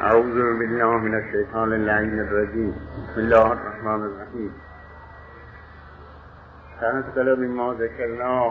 اعوذ بالله من الشیطان اللعین الرجیم. بسم الله الرحمن الرحیم. تنزل مما ذکرنا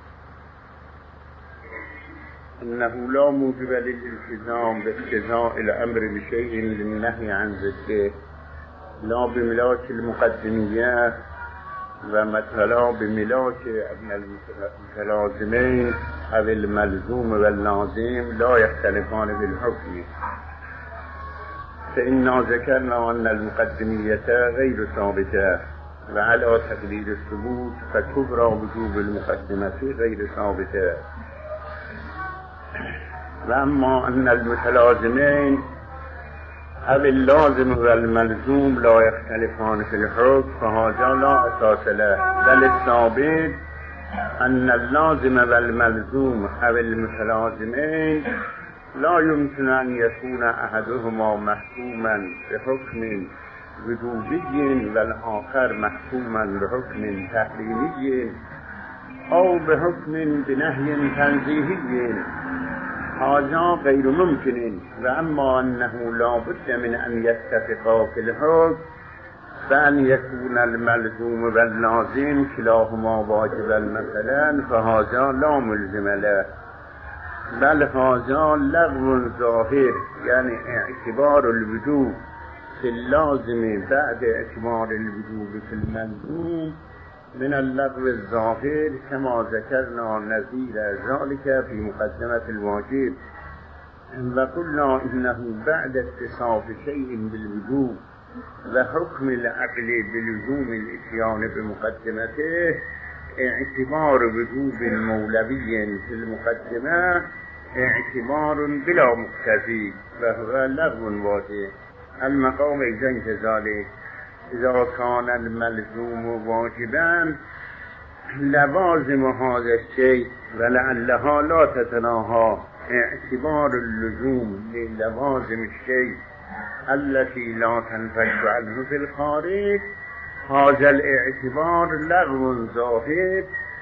انه لا موجب للالتزام باقتضاء الامر بشيء للنهي عن ضده لا بملاك المقدمية ومثلا بملاك ابن المتلازمين او الملزوم واللازم لا يختلفان بالحكم. فإنا ذكرنا أن المقدمية غير ثابتة وعلى تقدير الثبوت فكبرى وجوب المقدمة غير ثابتة. وأما أن المتلازمين أو اللازم والملزوم لا يختلفان في الحكم فهذا لا أساس له، بل الثابت أن اللازم والملزوم أو المتلازمين لا يمكن أن يكون أحدهما محكوما بحكم وجوبي والآخر محكوما بحكم تحريمي أو بحكم بنهي تنزيهي، هذا غير ممكن. وأما أنه لا بد من أن يتفقا في الحكم فأن يكون الملزوم واللازم كلاهما واجبا مثلا فهذا لا ملزم له، بل هذا لغو ظاهر، يعني اعتبار الوجوب في اللازم بعد اعتبار الوجوب في الملزوم من اللغو الظاهر كما ذكرنا نظير ذلك في مقدمة الواجب. وقلنا إنه بعد اتصاف شيء بالوجوب وحكم العقل بلزوم الاتيان بمقدمته اعتبار وجوب مولوي في المقدمة اعتبار بلا مقتضی وهو لغو واجب. المقام إذا كذلك إذا كان الملزوم واجبا لوازم هذا الشيء ولعلها لا تتناهى اعتبار اللزوم للوازم الشيء التي لا تنفك عنه في الخارج، هذا الاعتبار لغو ظاهر.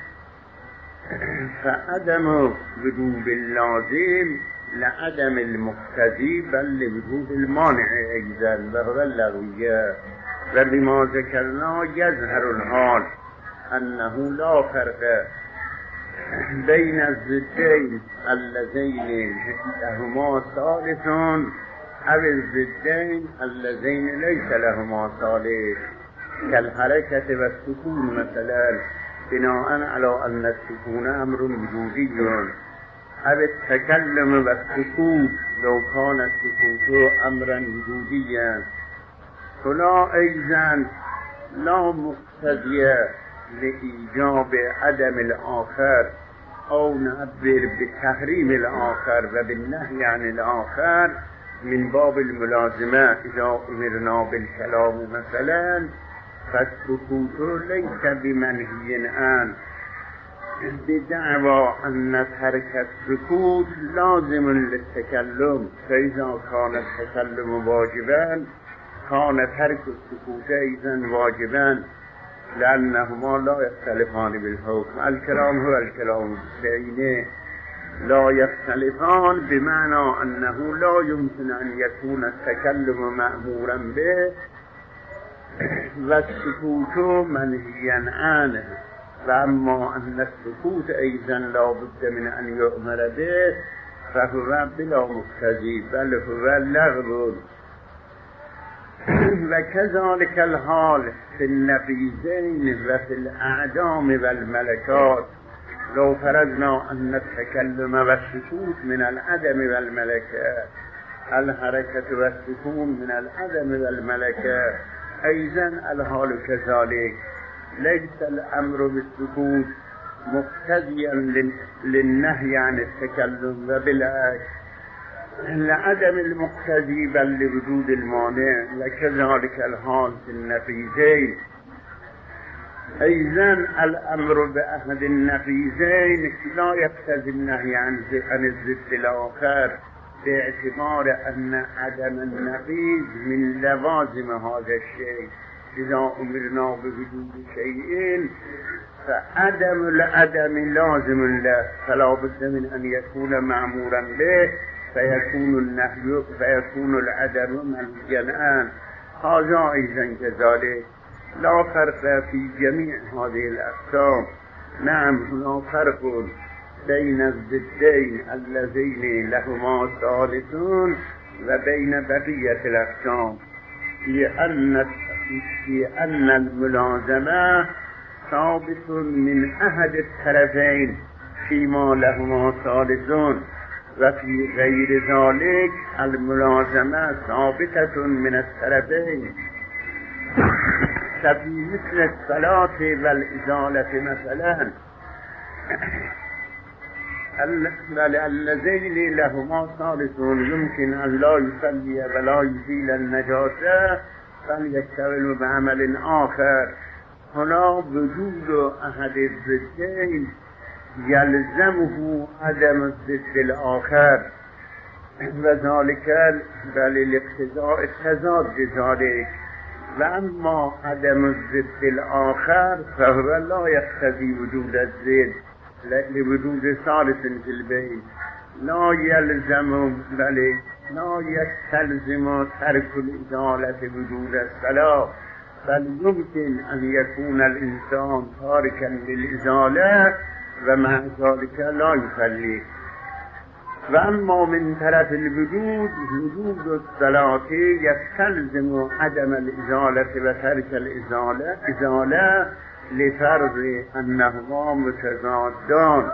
فعدم وجوب اللازم لعدم المقتضي بل لوجوب المانع أيضا وهو اللغوية. وبما ذكرنا يظهر الحال أنه لا فرق بين الضدين اللذين لهما ثالث أو الضدين اللذين ليس لهما ثالث كالحركة والسكون مثلا، بناء على أن السكون أمر وجودي، أو التكلم والسكوت لو كان السكوت أمرا وجوديا، فلا أيضا لا مقتضي لإيجاب عدم الآخر أو نعبر بتحريم الآخر وبالنهي عن الآخر من باب الملازمة. إذا أمرنا بالكلام مثلا فالسكوت ليس بمنهي عنه بدعوى أن ترك السكوت لازم للتكلم، فإذا كان التكلم واجبا كان ترك السكوت أيضا واجبا لأنهما لا يختلفان بالحكم. الكلام هو الكلام بينه لا يختلفان بمعنى أنه لا يمكن أن يكون التكلم مأمورا به والسكوت منهيا عنه. وأما أن السكوت أيضا لا بد من أن يؤمر به فهو بلا مقتضي بل هو لغو. وكذلك الحال في النقيضين وفي الأعدام والملكات. لو فرضنا أن التكلم والسكوت من العدم والملكة، الحركة والسكون من العدم والملكة، أيضا الحال كذلك. ليس الأمر بالسكوت مقتضيا للنهي عن التكلم وبالعكس لعدم المقتضي بل لوجود المانع. وكذلك الحال في النقيضين. أيضا الأمر بأحد النقيضين لا يقتضي النهي عن الضد الآخر باعتبار أن عدم النقيض من لوازم هذا الشيء. إذا أمرنا بوجود شيء فعدم العدم لازم له فلا بد من أن يكون معمورا به فيكون النهي فيكون العدم منهيا. هذا أيضا كذلك، لا فرق في جميع هذه الأقسام. نعم هناك فرق بين الضدين اللذين لهما ثالث وبين بقية الأقسام في أن الملازمة ثابت من أحد الطرفين فيما لهما ثالث، وفي غير ذلك الملازمة ثابتة من الطرفين، كفي مثل الصلاة والإزالة مثلا. اللذين لهما ثالث يمكن أن لا يصلي ولا يزيل النجاسة فليشتغل بعمل آخر. هنا وجود أحد الضدين يلزمه عدم الضد الآخر، وذلك بالاقتضاء التضاد ذلك. وأما عدم الضد الآخر فهو لا يقتضي وجود الضد لوجود ثالث في البيت. لا يلزم بل لا يستلزم ترك الإزالة وجود الصلاة، بل يمكن أن يكون الإنسان تاركا للإزالة ومع ذلك لا يصلي. وأما من طرف الوجود، وجود الصلاة يستلزم عدم الإزالة وترك الإزالة لفرض أنهما متضادان.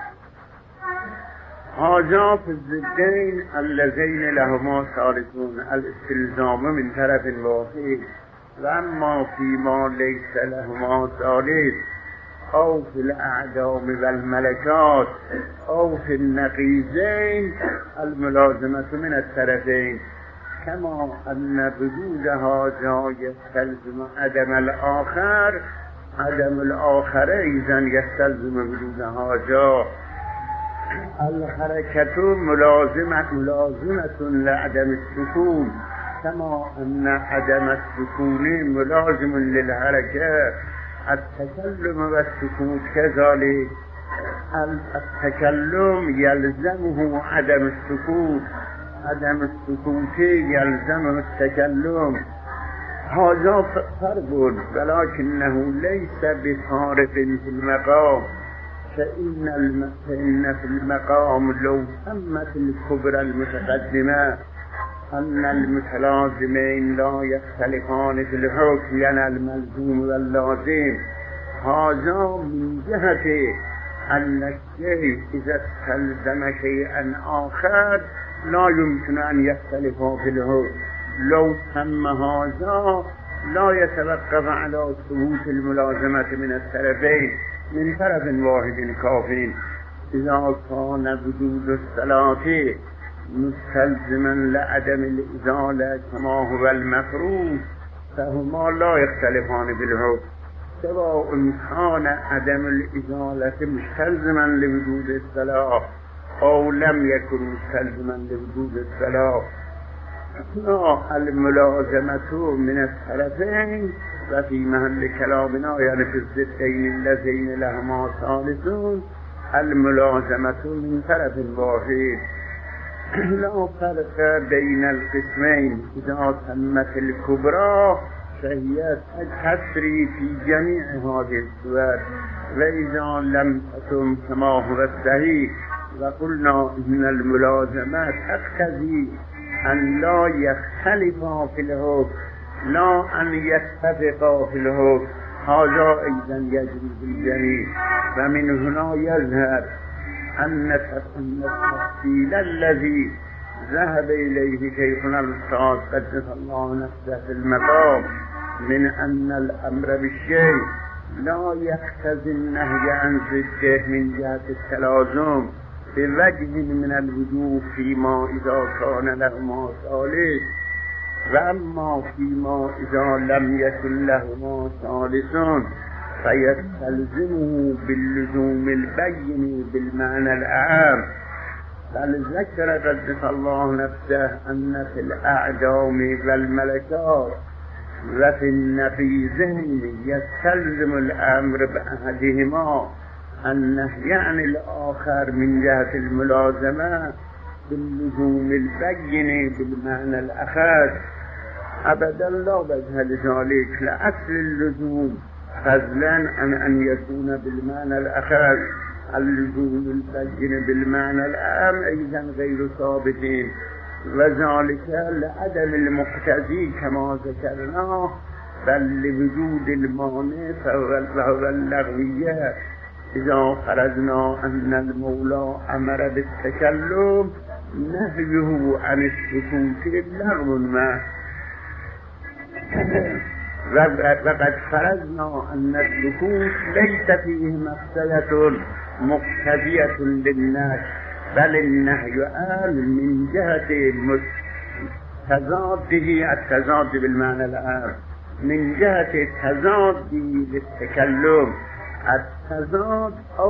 هذا في الضدين اللذين لهما ثالثون الاستلزام من طرف واحد. وأما فيما ليس لهما ثالث أو في الأعدام والملكات أو في النقيضين الملازمة من الطرفين، كما أن وجود هذا يستلزم عدم الآخر، عدم الآخر أيضا يستلزم وجود هذا. الحركة ملازمة لعدم السكون، كما أن عدم السكون ملازم للحركة. التكلم والسكوت كذلك، التكلم يلزمه عدم السكوت، عدم السكوت يلزمه التكلم. هذا فرق ولكنه ليس بفارق في المقام، فإن في المقام لو تمت الكبرى المتقدمة أن المتلازمين لا يختلفان في الحكم، يعني الملزوم واللازم. هذا من جهة أن الشيء إذا استلزم شيئا آخر لا يمكن أن يختلفا في الحكم. لو تم هذا لا يتوقف على ثبوت الملازمة من الطرفين، من طرف واحد كافٍ. إذا كان وجود الصلاة مستلزما لعدم الإزالة كما هو المفروض فهما لا يختلفان بالحكم، سواء كان عدم الإزالة مستلزما لوجود الصلاة أو لم يكن مستلزما لوجود الصلاة. الملازمة من الطرفين. وفي محل كلامنا يعني في الضدين اللذين لهما ثالثون الملازمة من طرف واحد. لا فرق بين القسمين. إذا تمت الكبرى فهي تسري في جميع هذه الصور، وإذا لم تتم كما هو الصحيح وقلنا إن الملازمة تقتضي أن لا يختلفا في الحكم لا أن يتفقا في الحكم، هذا أيضا يجري في الجميع. ومن هنا يظهر أن التفصيل الذي ذهب إليه شيخنا الأستاذ قدس الله نفسه في المقام من أن الأمر بالشيء لا يقتضي النهي عن ضده من جهة التلازم بوجه من الوجوه فيما إذا كان لهما ثالث، وأما فيما إذا لم يكن لهما ثالث فيستلزمه باللزوم البين بالمعنى الأعم. بل ذكر قدس الله نفسه أن في الأعدام والملكات وفي النقيضين يستلزم الأمر بأحدهما النهي عن الآخر من جهة الملازمة باللزوم البين بالمعنى الأخذ أبدا لا بجهل ذلك، لأصل اللزوم فضلا عن أن يكون بالمعنى الأخذ اللزوم البين بالمعنى العام أيضا غير ثابتين، وذلك لعدم المقتضي كما ذكرنا، بل لوجود المانع فهو اللغوية. إذا فرضنا أن المولى أمر بالتكلم نهيه عن السكوت لغو ما، وقد فرضنا أن السكوت ليس فيه مفسدة مقتضية للنهي، بل النهي من جهة تضاده، التضاد بالمعنى العام، من جهة تضاد للتكلم، التضاد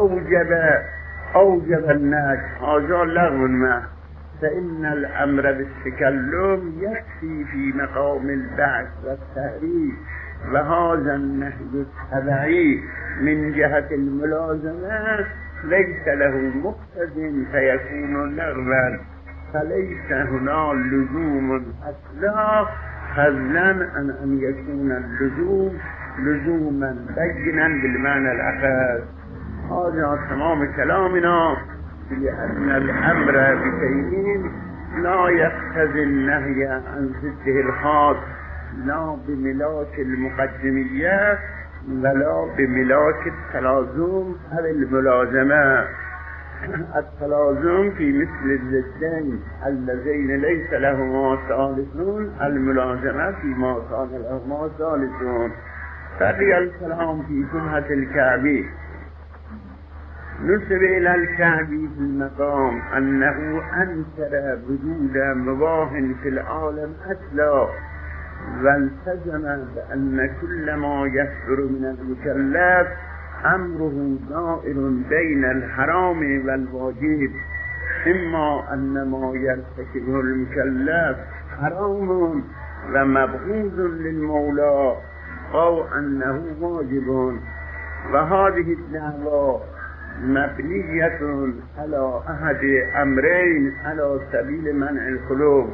أوجب النهي، هذا لغو ما، فإن الأمر بالتكلم يكفي في مقام البعث والتحريف، وهذا النهي التبعي من جهة الملازمة ليس له مقتض فيكون لغوا، فليس هنا لزوم أصلا فضلا عن أن يكون اللزوم لزوما بينا بالمعنى الأخذ. هذا تمام كلامنا، لأن الأمر بشيء لا يقتضي النهي عن ضده الخاص، لا بملاك المقدمية ولا بملاك التلازم أو الملازمة. التلازم في مثل الضدين اللذين ليس لهما ثالثون، الملازمة فيما كان لهما ثالثون. بقي الكلام في شبهة الكعبي. نسب إلى الكعبي في المقام أنه أنكر وجود مباح في العالم أصلا، والتزم بأن كل ما يصدر من المكلف أمره دائر بين الحرام والواجب، إما أن ما يرتكبه المكلف حرام ومبغوض للمولى أو أنه واجب. وهذه الدعوة مبنية على أحد أمرين على سبيل منع الخلوف،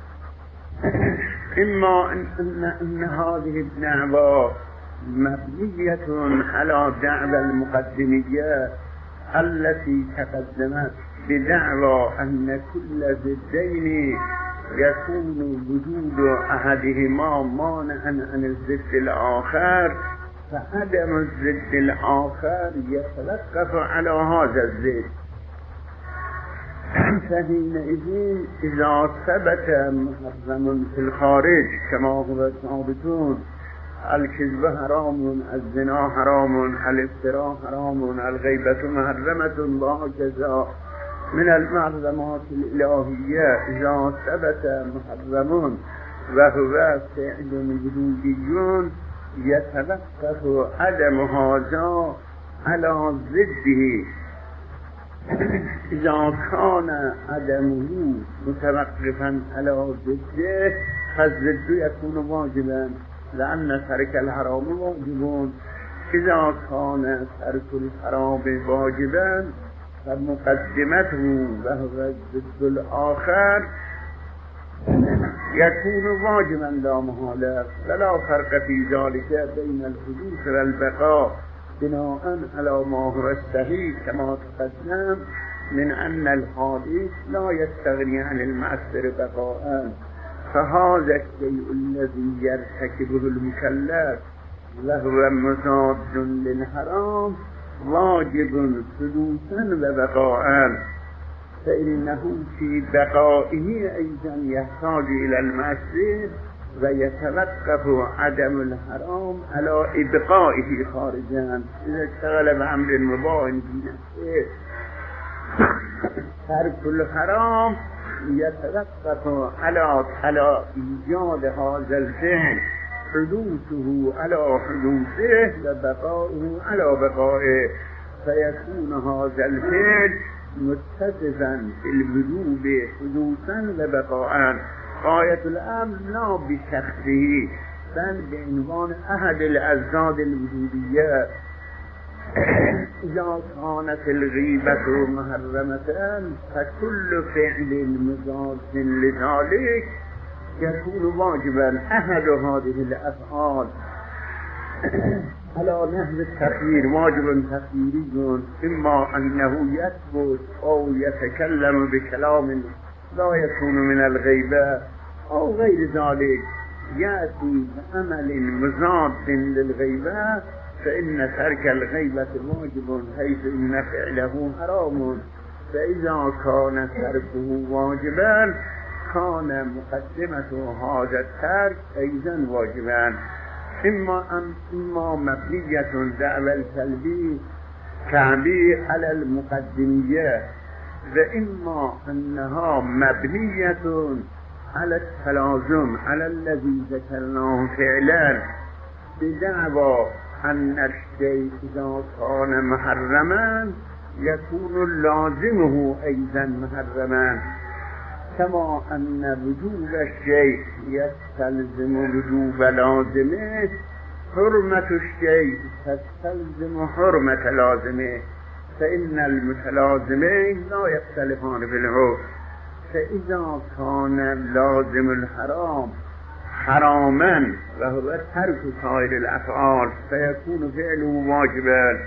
إما أن هذه الدعوة مبنية على دعوى المقدمية التي تقدمت بدعوى أن كل ضدين يكون وجود أحدهما مانعا عن الضد الآخر، فعدم الضد الآخر يتوقف على هذا الضد. فحينئذ إذا ثبت محرم في الخارج كما هو ثابت، الكذب حرام، الزنا حرام، الافتراء حرام، الغيبة محرمة، وهكذا من المحرمات الإلهية، إذا ثبت محرم وهو فعل وجودي يتوقف عدم هذا على ضده. إذا كان عدمه متوقفا على ضده فالضد يكون واجبا، لأن ترك الحرام واجب. إذا كان ترك الحرام واجبا فمقدمته وهو الضد الآخر يكون واجبا لا محالة، ولا فرق في ذلك بين الحدوث والبقاء، بناء على ما هو الصحيح كما تقدم من أن الحادث لا يستغني عن المؤثر بقاء. فهذا الشيء الذي يرتكبه المكلف وهو مضاد للحرام واجب حدوثا وبقاء، فإنه في بقائه أيضا يحتاج إلى المؤثر، ويتوقف عدم الحرام على إبقائه خارجا. إذا اشتغل بأمر مباح في نفسه ترك الحرام يتوقف على إيجاد هذا الفعل، حدوثه على حدوثه وبقاؤه على بقائه، فيكون هذا الفعل متصفا في الوجوب حدوثا وبقاء. غاية الأمر لا بشخصه بل بعنوان أحد الأزداد الوجودية. إذا كانت الغيبة محرمة فكل فعل مضاد لذلك يكون واجبا. أحد هذه الأفعال على نحو التخيير واجب تخييري، إما أنه يثبت أو يتكلم بكلام لا يكون من الغيبة أو غير ذلك، يأتي بعمل مضاد للغيبة فإن ترك الغيبة واجب حيث إن فعله حرام. فإذا كان تركه واجبا كان مقدمة هذا الترك أيضا واجبا. إما مبنية دعوى السلبي كعبي على المقدمية، وإما أنها مبنية على التلازم على الذي ذكرناه فعلا، بدعوى أن الشيء إذا كان محرما يكون لازمه أيضا محرما، كما أن وجوب الشيء يستلزم وجوب لازمه، حرمة الشيء تستلزم حرمة لازمه، فإن المتلازمين لا يختلفان في الحكم. فإذا كان لازم الحرام حراما وهو ترك سائر الأفعال فيكون فعله واجبا.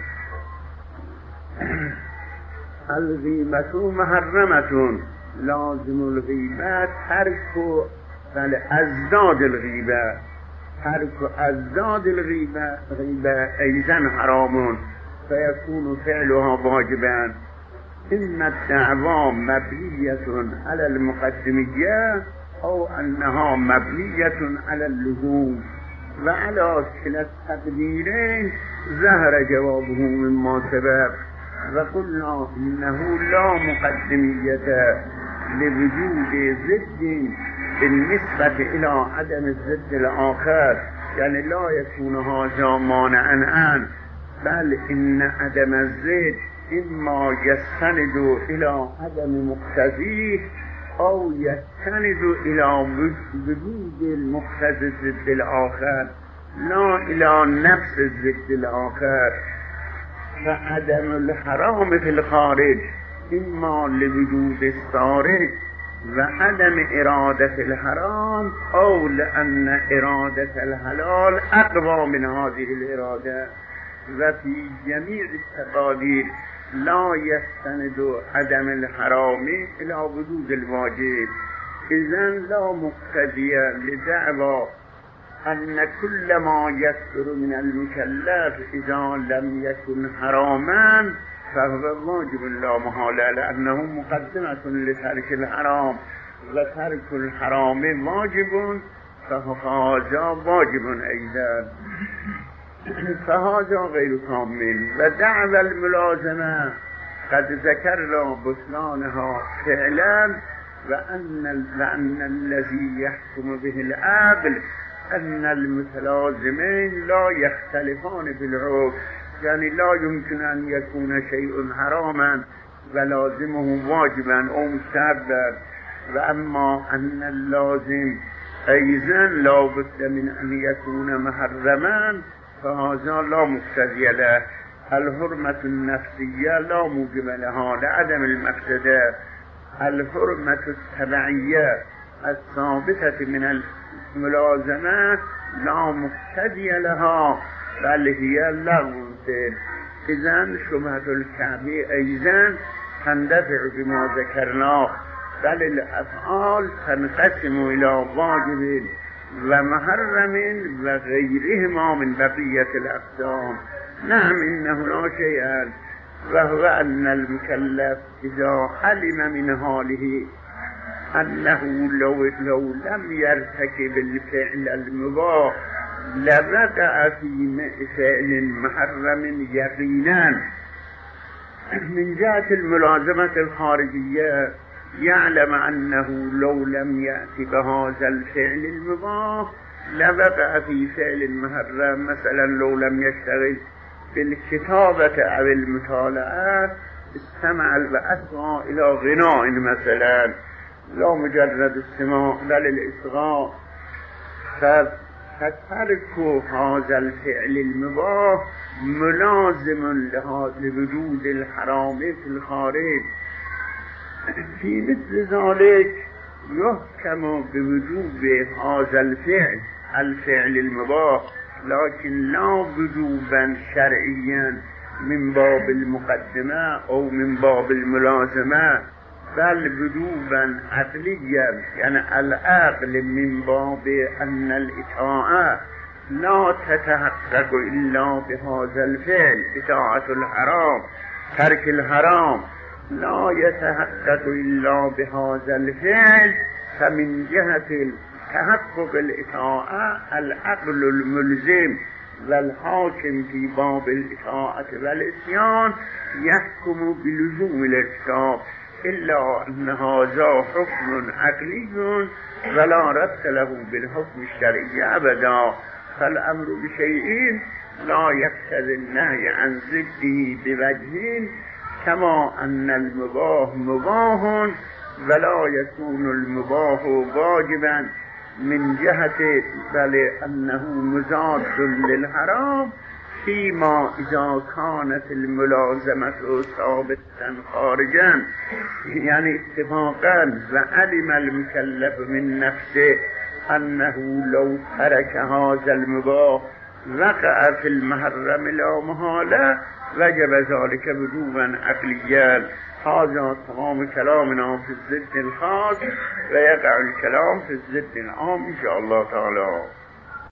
الغيبة محرمة، لازم الغيبة ترك أزداد الغيبة، ترك أزداد الغيبة أيضا حرام فيكون فعلها واجبا. إن الدعوى مبنية على المقدمية أو أنها مبنية على اللزوم، وعلى كلا التقديرين ظهر جوابه مما سبق. وقلنا إنه لا مقدمية لوجود ضد بالنسبة إلى عدم الضد الآخر، يعني لا يكون هذا مانعا عنه، بل إن عدم الضد إما يستند إلى عدم مقتضيه أو يستند إلى وجود المقتضي الضد الآخر لا إلى نفس الضد الآخر. فعدم الحرام في الخارج إما لوجود الصارج وعدم إرادة الحرام أو لأن إرادة الحلال أقوى من هذه الإرادة. وفي جميع التقادير لا يستند عدم الحرام إلى وجود الواجب، إذن لا مقتضي لدعوى أن كل ما يصدر من المكلف إذا لم يكن حراما فهو واجب لا محالة، لأنه مقدمة لترك الحرام، وترك الحرام واجب فهذا واجب أيضا، فهذا غير كامل. ودعوى الملازمة قد ذكرنا بطلانها فعلا، وأن الذي يحكم به العقل أن المتلازمين لا يختلفان في الحكم، يعني لا يمكن أن يكون شيء حراما ولازمه واجبا أو مستحبا. وأما أن اللازم أيضا لا بد من أن يكون محرما فهذا لا مقتضي له. الحرمة النفسية لا موجب لها لعدم المقتضى، الحرمة التبعية الثابتة من الملازمة لا مقتضي لها بل هي لغو. إذن شبهة الكعبة أيضا تندفع بما ذكرناه، بل الأفعال تنقسم إلى واجب ومحرم وغيرهما من بقية الأقسام. نعم إنه لا شيء، وهو أن المكلف إذا علم من حاله أنه لو لم يرتكب الفعل المباح لوقع في فعل محرم يقينا. من جهة الملازمة الخارجية يعلم أنه لو لم يأتي بهذا الفعل المباح لوقع في فعل محرم، مثلا لو لم يشتغل بالكتابة أو المطالعة استمع وأسمع إلى غناء مثلا، لا مجرد السماع بل الإصغاء، فترك هذا الفعل المباح ملازم لوجود الحرام في الخارج. في مثل ذلك يحكم بوجوب هذا الفعل المباح، لكن لا وجوبا شرعيا من باب المقدمة أو من باب الملازمة، بل وجوبا عقليا، يعني العقل من باب أن الإطاعة لا تتحقق إلا بهذا الفعل، إطاعة الحرام، ترك الحرام لا يتحقق إلا بهذا الفعل. فمن جهة تحقق الإطاعة العقل الملزم والحاكم في باب الإطاعة والإتيان يحكم بلزوم الارتكاب، إلا أن هذا حكم عقلي ولا ربط له بالحكم الشرعي أبدا. فالأمر بشيء لا يقتضي النهي عن ضده بوجه، كما أن المباح مباح ولا يكون المباح واجبا من جهة بل أنه مضاد للحرام، فيما إذا كانت الملازمة ثابتا خارجا، يعني اتفاقا وعلم المكلف من نفسه أنه لو ترك هذا المباح وقع في المحرم لا محالة، وجب ذلك وجوبا عقليا. هذا تمام كلامنا في الضد الخاص، ويقع الكلام في الضد العام إن شاء الله تعالى.